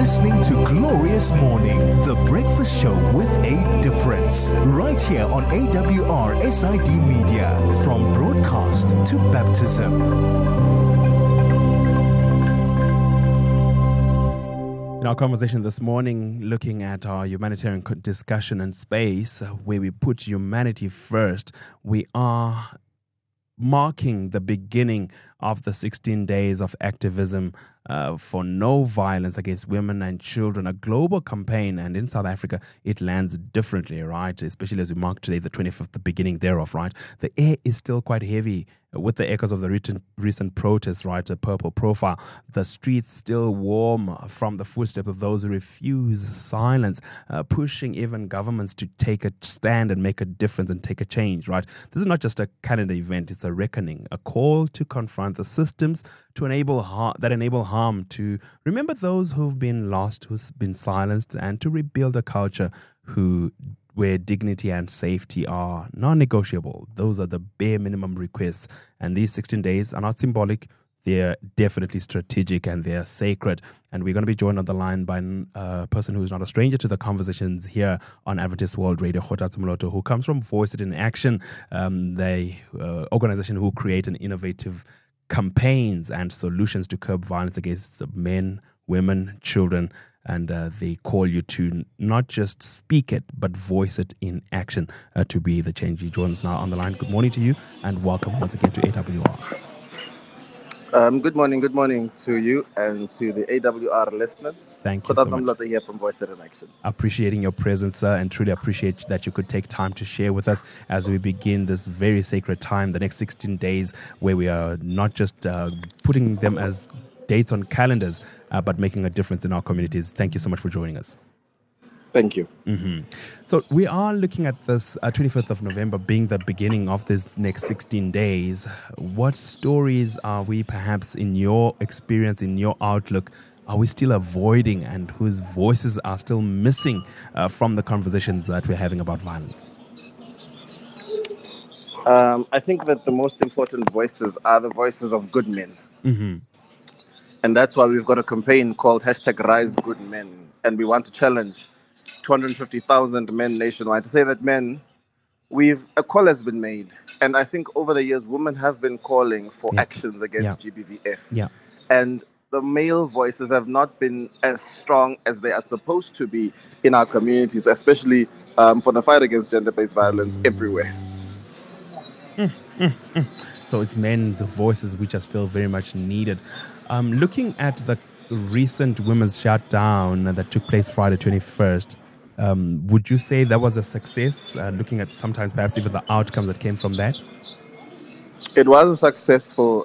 listening to Glorious Morning, the breakfast show with a difference. Right here on AWR SID Media, from broadcast to baptism. In our conversation this morning, looking at our humanitarian discussion and space, where we put humanity first, we are marking the beginning of the 16 days of activism for no violence against women and children, a global campaign. And in South Africa, it lands differently, right? Especially as we mark today, the 25th, the beginning thereof, right? The air is still quite heavy with the echoes of the recent protests, right? A purple profile. The streets still warm from the footsteps of those who refuse silence, pushing even governments to take a stand and make a difference and take a change, right? This is not just a calendar event, it's a reckoning, a call to confront the systems to enable harm, to remember those who've been lost, who's been silenced, and to rebuild a culture where dignity and safety are non-negotiable. Those are the bare minimum requests. And these 16 days are not symbolic. They're definitely strategic and they're sacred. And we're going to be joined on the line by a person who is not a stranger to the conversations here on Adventist World Radio, Kgotatso Moloto, who comes from Voice It in Action, the organization who create an innovative campaigns and solutions to curb violence against men, women, children. And they call you to not just speak it, but voice it in action to be the change. He joins now on the line. Good morning to you and welcome once again to AWR. Good morning to you and to the AWR listeners. Thank you so much. Kgotatso Moloto here from Voice It in Action. Appreciating your presence, sir, and truly appreciate that you could take time to share with us as we begin this very sacred time, the next 16 days, where we are not just putting them as dates on calendars, but making a difference in our communities. Thank you so much for joining us. Thank you. Mm-hmm. So we are looking at this 25th of November being the beginning of this next 16 days. What stories are we perhaps, in your experience, in your outlook, are we still avoiding and whose voices are still missing from the conversations that we're having about violence? I think that the most important voices are the voices of good men. Mm-hmm. And that's why we've got a campaign called #RiseGoodMen. And we want to challenge 250,000 men nationwide to say that men, a call has been made. And I think over the years, women have been calling for actions against GBVF. Yeah. And the male voices have not been as strong as they are supposed to be in our communities, especially for the fight against gender-based violence everywhere. So it's men's voices which are still very much needed. Looking at the recent women's shutdown that took place Friday 21st, would you say that was a success? Looking at sometimes perhaps even the outcome that came from that? It was a successful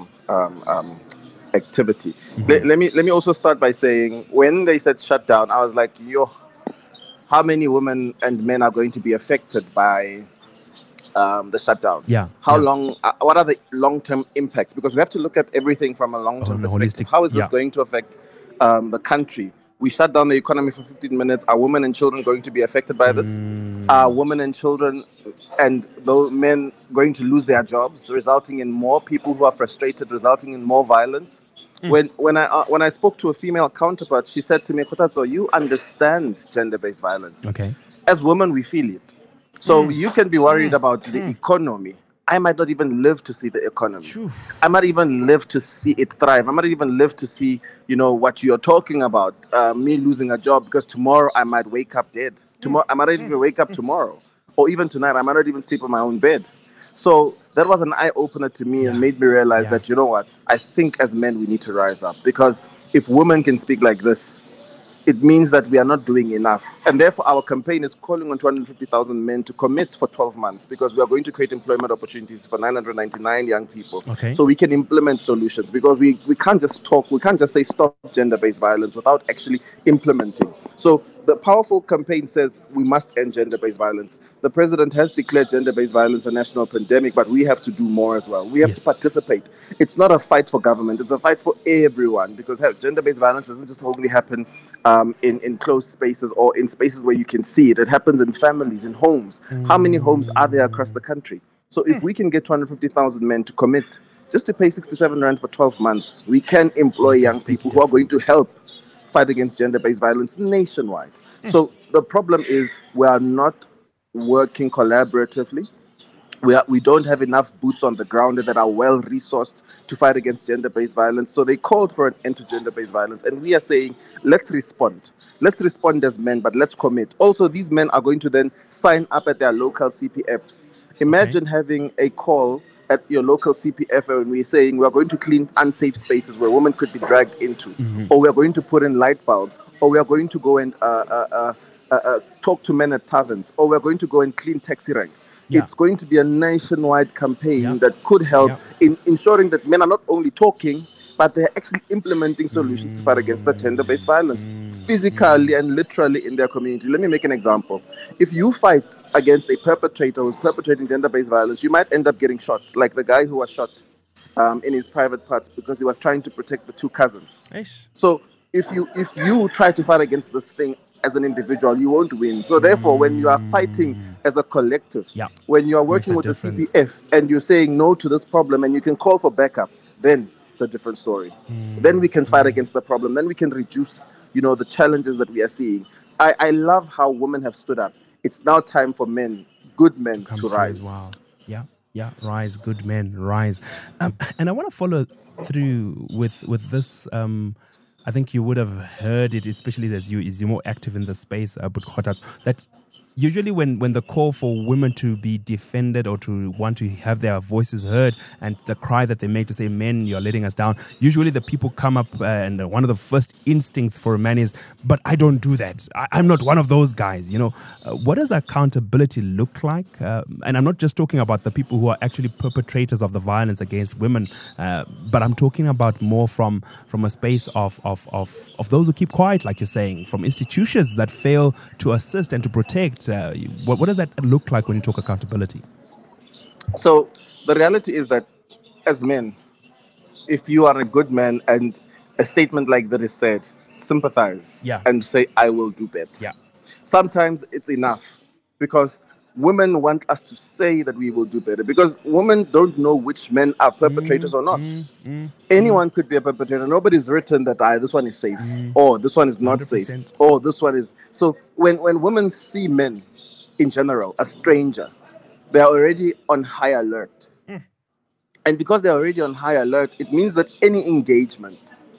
activity. Mm-hmm. Let me also start by saying, when they said shutdown, I was like, how many women and men are going to be affected by the shutdown? How long? What are the long-term impacts? Because we have to look at everything from a long-term perspective. How is this going to affect the country? We shut down the economy for 15 minutes. Are women and children going to be affected by this? Are women and children and those men going to lose their jobs, resulting in more people who are frustrated, resulting in more violence? When I spoke to a female counterpart, she said to me, "Kgotatso, you understand gender-based violence. Okay. As women, we feel it. So you can be worried about the economy. I might not even live to see the economy. I might even live to see it thrive. I might even live to see, what you're talking about, me losing a job, because tomorrow I might wake up dead. Tomorrow I might not even wake up tomorrow. Or even tonight, I might not even sleep in my own bed." So that was an eye-opener to me and made me realize that, you know what, I think as men we need to rise up. Because if women can speak like this, it means that we are not doing enough. And therefore, our campaign is calling on 250,000 men to commit for 12 months, because we are going to create employment opportunities for 999 young people. Okay. So we can implement solutions, because we can't just talk, we can't just say stop gender-based violence without actually implementing. So the powerful campaign says we must end gender-based violence. The president has declared gender-based violence a national pandemic, but we have to do more as well. We have to participate. It's not a fight for government, it's a fight for everyone, because gender-based violence doesn't just only happen in closed spaces or in spaces where you can see it. It happens in families, in homes. How many homes are there across the country? So if we can get 250,000 men to commit just to pay 67 rand for 12 months, we can employ young people who are going to help fight against gender-based violence nationwide. So the problem is we are not working collaboratively. We don't have enough boots on the ground that are well resourced to fight against gender-based violence. So they called for an end to gender-based violence, and we are saying, let's respond. Let's respond as men, but let's commit. Also, these men are going to then sign up at their local CPFs. Imagine having a call at your local CPF and we're saying we are going to clean unsafe spaces where women could be dragged into, or we are going to put in light bulbs, or we are going to go and talk to men at taverns, or we are going to go and clean taxi ranks. It's going to be a nationwide campaign that could help in ensuring that men are not only talking, but they're actually implementing solutions to fight against the gender-based violence, physically and literally in their community. Let me make an example. If you fight against a perpetrator who's perpetrating gender-based violence, you might end up getting shot, like the guy who was shot in his private parts because he was trying to protect the two cousins. So if you try to fight against this thing as an individual, you won't win. So therefore, when you are fighting as a collective, when you are working with the CPF and you're saying no to this problem and you can call for backup, then it's a different story. Then we can fight against the problem. Then we can reduce, the challenges that we are seeing. I love how women have stood up. It's now time for men, good men, to rise. Wow. Yeah, rise, good men, rise. And I want to follow through with this. I think you would have heard it, especially as you're more active in the space, but that usually when the call for women to be defended or to want to have their voices heard and the cry that they make to say, men, you're letting us down, usually the people come up and one of the first instincts for a man is, but I don't do that. I'm not one of those guys. What does accountability look like? And I'm not just talking about the people who are actually perpetrators of the violence against women, but I'm talking about more from a space of those who keep quiet, like you're saying, from institutions that fail to assist and to protect. What does that look like when you talk accountability? So the reality is that as men, if you are a good man and a statement like that is said, sympathize and say, I will do better. Sometimes it's enough because women want us to say that we will do better because women don't know which men are perpetrators or not. Anyone could be a perpetrator. Nobody's written that this one is safe or this one is not 100%. Safe or this one is. So when women see men in general, a stranger, they're already on high alert. And because they're already on high alert, it means that any engagement,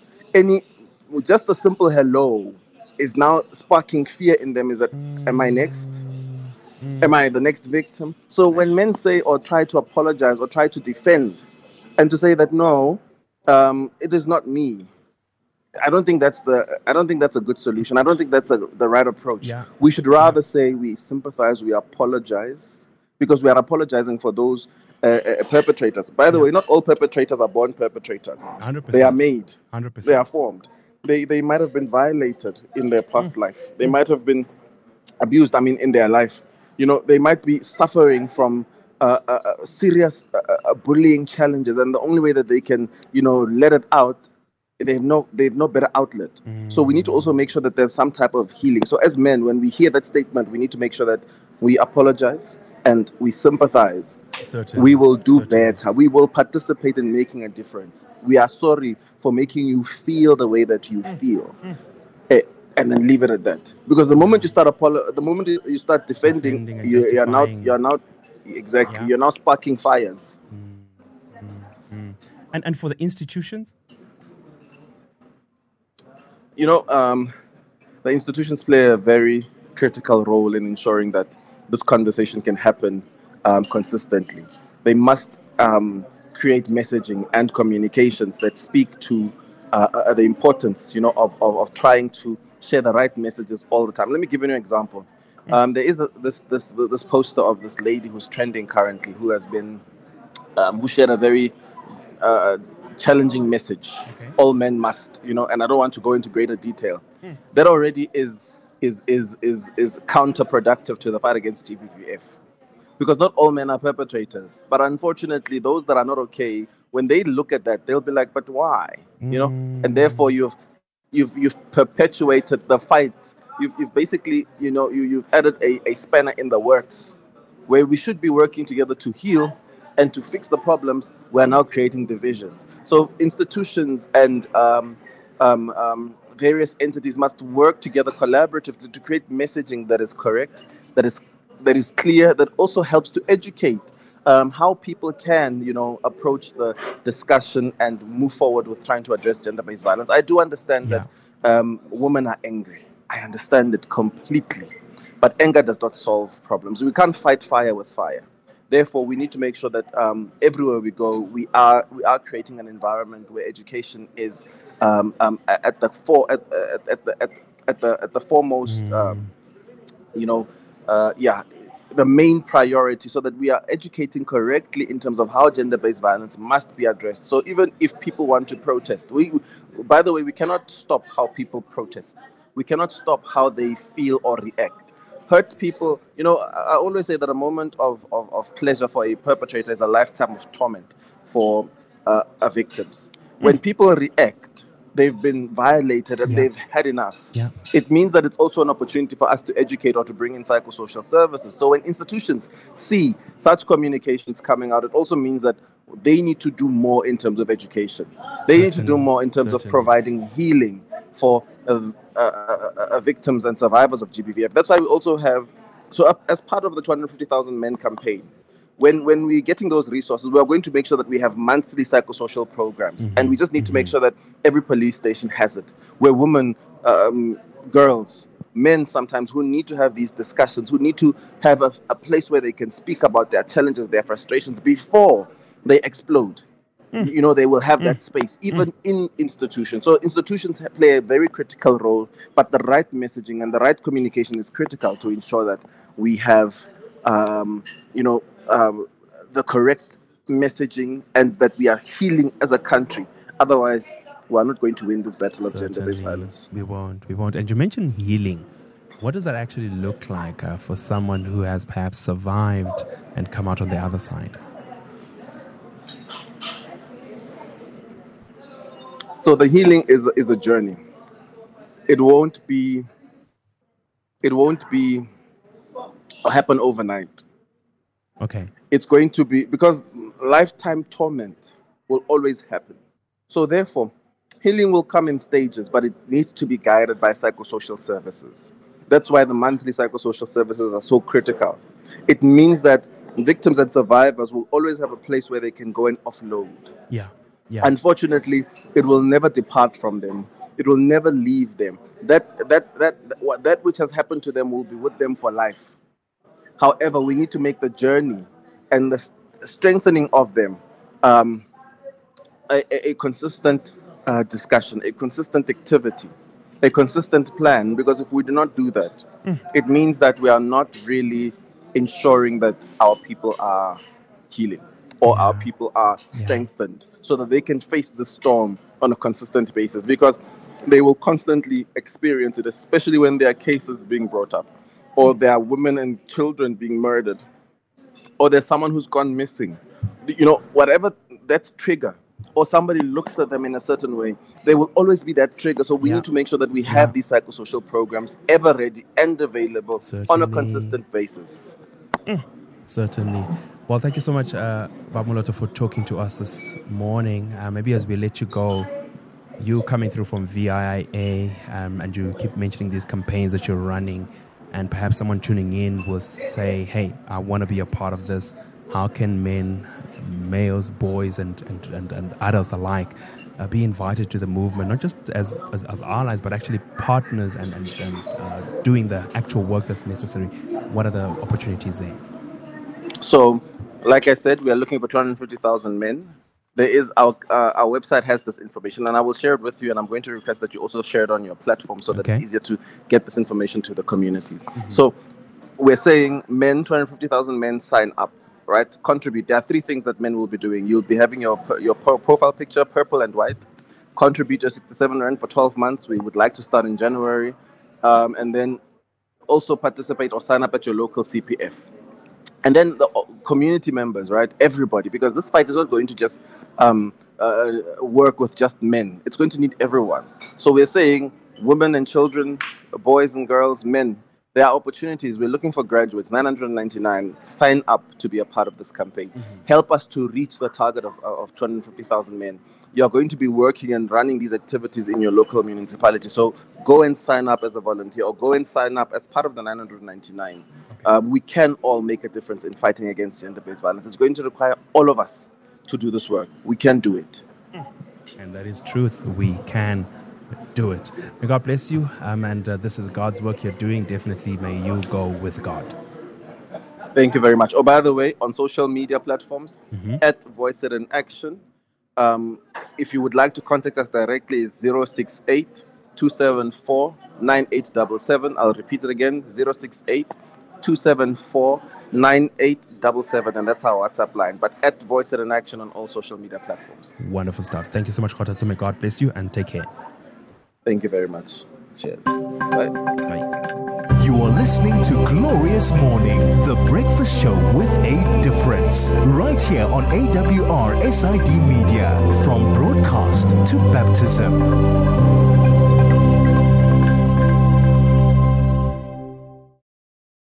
just a simple hello is now sparking fear in them. Is that, am I next? Am I the next victim? So when men say or try to apologize or try to defend and to say that, no, it is not me. I don't think that's a good solution. I don't think that's the right approach. We should rather say we sympathize, we apologize, because we are apologizing for those perpetrators. By the way, not all perpetrators are born perpetrators. 100%. They are made. 100%. They are formed. They might have been violated in their past life. They might have been abused, in their life. They might be suffering from serious bullying challenges, and the only way that they can, let it out, they have no better outlet. So we need to also make sure that there's some type of healing. So as men, when we hear that statement, we need to make sure that we apologize and we sympathize. Certainly. We will do better. We will participate in making a difference. We are sorry for making you feel the way that you feel. And then leave it at that. Because the moment you start defending, you're now exactly you're now sparking fires. And for the institutions, the institutions play a very critical role in ensuring that this conversation can happen consistently. They must create messaging and communications that speak to the importance, of trying to share the right messages all the time. Let me give you an example. There is this poster of this lady who's trending currently, who has been who shared a very challenging message. All men must, and I don't want to go into greater detail. That already is counterproductive to the fight against GBVF, because not all men are perpetrators. But unfortunately, those that are not okay, when they look at that, they'll be like, "But why?" And therefore you've perpetuated the fight. You've basically, you've added a spanner in the works, where we should be working together to heal and to fix the problems. We're now creating divisions. So institutions and various entities must work together collaboratively to create messaging that is correct, that is clear, that also helps to educate how people can, approach the discussion and move forward with trying to address gender-based violence. I do understand that women are angry. I understand it completely. But anger does not solve problems. We can't fight fire with fire. Therefore, we need to make sure that everywhere we go, we are creating an environment where education is at the foremost. The main priority, so that we are educating correctly in terms of how gender-based violence must be addressed. So even if people want to protest, by the way, we cannot stop how people protest. We cannot stop how they feel or react. Hurt people, I always say that a moment of pleasure for a perpetrator is a lifetime of torment for victims. When people react, they've been violated and they've had enough. It means that it's also an opportunity for us to educate or to bring in psychosocial services. So when institutions see such communications coming out, it also means that they need to do more in terms of education. They need to do more in terms of providing healing for victims and survivors of GBVF. That's why we also have, as part of the 250,000 Men campaign, when we're getting those resources, we are going to make sure that we have monthly psychosocial programs. And we just need to make sure that every police station has it, where women, girls, men sometimes, who need to have these discussions, who need to have a place where they can speak about their challenges, their frustrations before they explode. They will have that space, even in institutions. So institutions play a very critical role, but the right messaging and the right communication is critical to ensure that we have, the correct messaging and that we are healing as a country. Otherwise, we are not going to win this battle of gender-based violence. We won't. And you mentioned healing. What does that actually look like for someone who has perhaps survived and come out on the other side? So the healing is a journey. It won't happen overnight. Okay. It's going to be, because lifetime torment will always happen. So therefore, healing will come in stages, but it needs to be guided by psychosocial services. That's why the monthly psychosocial services are so critical. It means that victims and survivors will always have a place where they can go and offload. Yeah. Unfortunately, it will never depart from them. It will never leave them. That which has happened to them will be with them for life. However, we need to make the journey and the strengthening of them a consistent discussion, a consistent activity, a consistent plan. Because if we do not do that, it means that we are not really ensuring that our people are healing or our people are strengthened, so that they can face the storm on a consistent basis, because they will constantly experience it, especially when there are cases being brought up, or there are women and children being murdered, or there's someone who's gone missing. Whatever that trigger, or somebody looks at them in a certain way, there will always be that trigger. So we need to make sure that we have these psychosocial programs ever ready and available on a consistent basis. Certainly. Well, thank you so much, Babamoloto, for talking to us this morning. Maybe as we let you go, you coming through from VIA, and you keep mentioning these campaigns that you're running, and perhaps someone tuning in will say, hey, I want to be a part of this. How can men, males, boys, and adults alike be invited to the movement, not just as allies, but actually partners and doing the actual work that's necessary? What are the opportunities there? So, like I said, we are looking for 250,000 men. There is our website has this information, and I will share it with you, and I'm going to request that you also share it on your platform so that it's easier to get this information to the communities. So we're saying men, 250,000 men sign up, right? Contribute. There are three things that men will be doing. You'll be having your profile picture, purple and white. Contribute your 67 Rand for 12 months. We would like to start in January. And then also participate or sign up at your local CPF. And then the community members, right? Everybody, because this fight is not going to just work with just men. It's going to need everyone. So we're saying women and children, boys and girls, men. There are opportunities. We're looking for graduates, 999. Sign up to be a part of this campaign. Help us to reach the target of 250,000 men. you're going to be working and running these activities in your local municipality. So go and sign up as a volunteer or go and sign up as part of the 999. Okay. We can all make a difference in fighting against gender-based violence. It's going to require all of us to do this work. We can do it. And that is truth. We can do it. May God bless you. And this is God's work you're doing. Definitely may you go with God. Thank you very much. Oh, by the way, on social media platforms, at Voice It in Action. If you would like to contact us directly, is 068-274-9877. I'll repeat it again, 068-274-9877. And that's our WhatsApp line. But at Voice It in Action on all social media platforms. Wonderful stuff. Thank you so much, Khothatso. May God bless you and take care. Thank you very much. Cheers. Bye. Bye. You are listening to Glorious Morning, the breakfast show with a difference. Right here on AWR SID Media, from broadcast to baptism.